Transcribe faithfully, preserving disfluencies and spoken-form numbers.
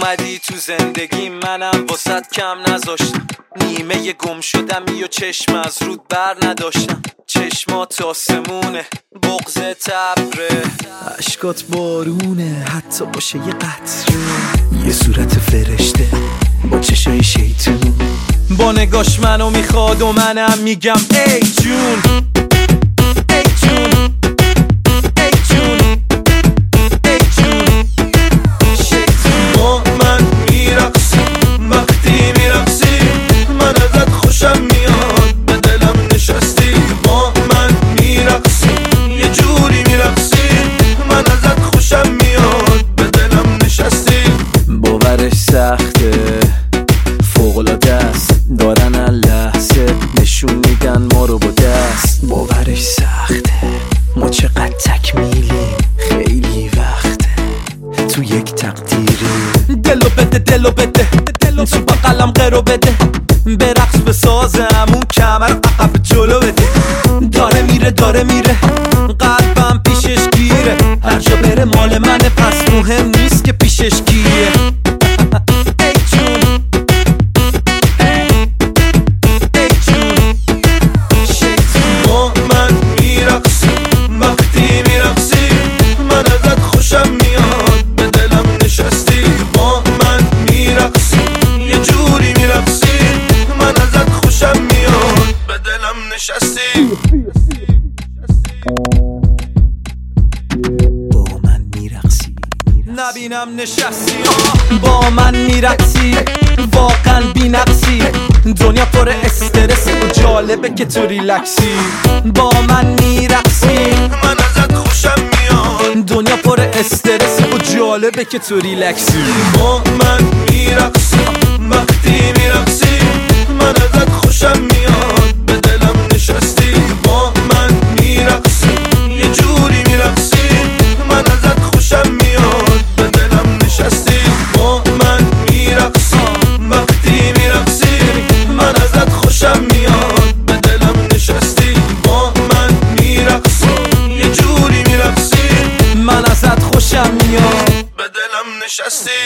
اومدی تو زندگی منم واسط کم نذاشتم، نیمه گم شدم یا چشم از رود بر نداشتم. چشمات آسمونه، بغض تبره، عشقات بارونه، حتی باشه یه قطره. یه صورت فرشته با چشای شیطون، با نگاش منو میخواد و منم میگم ای جون ای جون ای جون ای جون. شیطون با من میرقصی، وقتی میرقصی من ازت خوشم میاد، به دلم نشستی. با من میرقصی، یه جوری میرقصی من ازت خوشم میاد، به دلم نشستی. باورش سخته، فوق‌العاده است، دارن لحظه نشون میدن ما رو با دست. باورش سخته، ما چقدر تکمیلیم، خیلی وقته تو یک تقدیری. دلو بده دلو بده تو بقلم قرو بده، برقص بسازم اون کمر عقب جلو بده. داره میره داره میره قلبم پیشش گیره، هر جا بره مال منه پس مهم نیست که پیشش کیه. ای جون ای جون. شیطون با من میرقصی، وقتی میرقصی من ازت خوشم میاد، به دلم نشستی. با من میرقصی، یه جوری میرقصی من ازت خوشم میاد، به دلم نشستی. با من میرقصی، نبینم نشستی با من میرقصی، واقعا بی نقصی. دنیا پر استرس و جالبه که تو ریلکسی. با من میرقصی من ازت خوشم میاد، دنیا پر استرس و جالبه که تو ریلکسی. با من میرقصی، وقتی میرقصی من ازت خوشم میاد، به دلم نشستی. با من میرقصی، یه جوری میرقصی من ازت خوشم میاد، به دلم نشستی. با من میرقصی، وقتی میرقصی من ازت خوشم میاد، به دلم نشستی. با من میرقصی، یه جوری میرقصی من ازت خوشم میاد، به دلم نشستی.